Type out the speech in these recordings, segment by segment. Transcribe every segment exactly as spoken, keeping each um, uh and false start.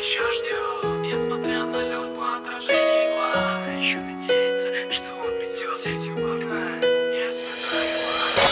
еще ждет, несмотря на лед в отражении глаз. Она еще надеется, что он придет, сетью в окна, не смыкая глаз.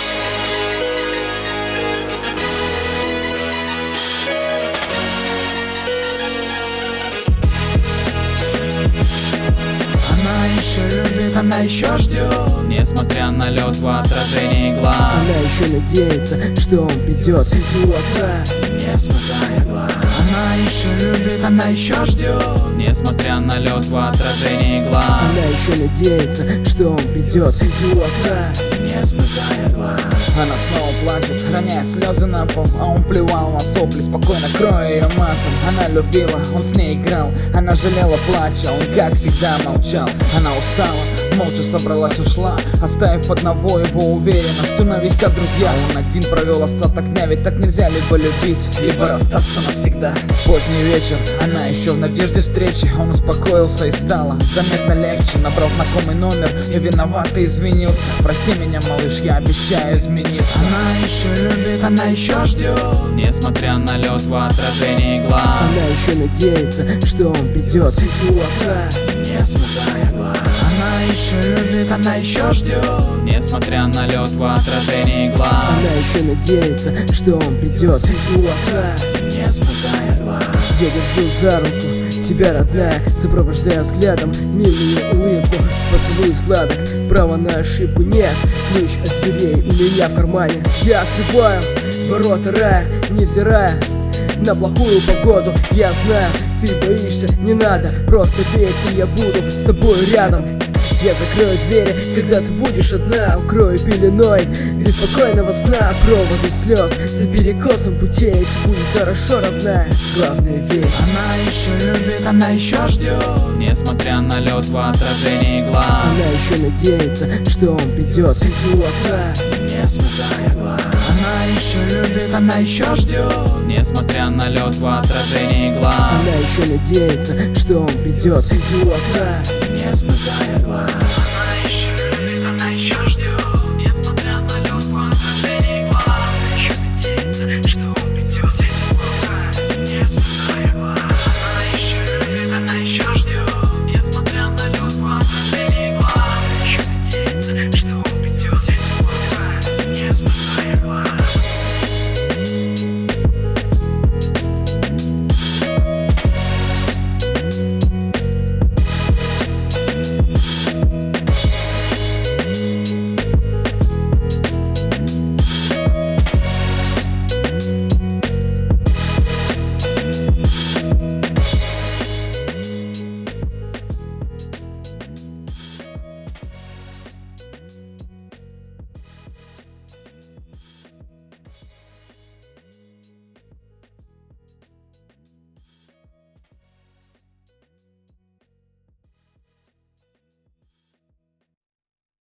Она еще любит, она еще ждет, несмотря на лед в отражении глаз. Она еще надеется, что он придет, сетью в окна, не смыкая глаз. Она еще любит, она еще ждет, несмотря на лед в отражении глаз. Она еще надеется, что он придет, сетью в окна, не смыкая глаз. Она снова плачет, роняя слезы на пол, а он плевал на сопли, спокойно кроя ее матом. Она любила, он с ней играл, она жалела, плача, он как всегда молчал. Она устала, молча собралась, ушла, оставив одного его, уверенно, что навестят друзья. Он один провел остаток дня, ведь так нельзя либо любить, либо расстаться навсегда. Поздний вечер, она еще в надежде встречи. Он успокоился и стало заметно легче. Набрал знакомый номер и виновато извинился. Прости меня, малыш, я обещаю измениться. Она еще любит, она еще ждет, несмотря на лед в отражении глаз. Она еще надеется, что он придет, сетью в окна, не смыкая глаз. Она еще любит, она еще ждет, несмотря на лед в отражении глаз. Она еще надеется, что он придет, сетью в окна, не смыкая глаз. я держу за руку тебя, родная, сопровождая взглядом милую улыбку. Поцелуй сладок, права на ошибку нет. Ключ от дверей у меня в кармане. Я открываю ворота рая, невзирая на плохую погоду. Я знаю, ты боишься, не надо, просто верь, и я буду с тобой рядом. Я закрою двери, когда ты будешь одна, укрою пеленой беспокойного сна. Проводы слез за перекосом путей, все будет хорошо, родная, главное верь. Она еще любит, она еще ждет, несмотря на лед в отражении глаз. Она еще надеется, что он придет, сетью в окна, не смыкая глаз. Она еще любит, она еще ждет, несмотря на лед в отражении глаз. Она еще надеется, что он придет, сетью в окна, не смыкая глаз.